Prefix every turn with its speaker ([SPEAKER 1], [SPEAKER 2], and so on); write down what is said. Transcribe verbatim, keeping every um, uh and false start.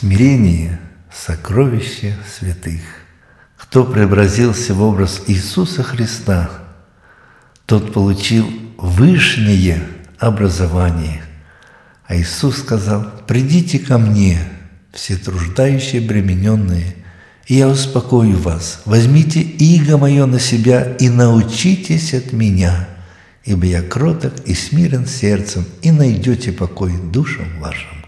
[SPEAKER 1] Смирение – сокровище святых. Кто преобразился в образ Иисуса Христа, тот получил вышнее образование. А Иисус сказал: «Придите ко мне, все труждающие, обремененные, и я успокою вас. Возьмите иго мое на себя и научитесь от меня, ибо я кроток и смирен сердцем, и найдете покой душам вашим».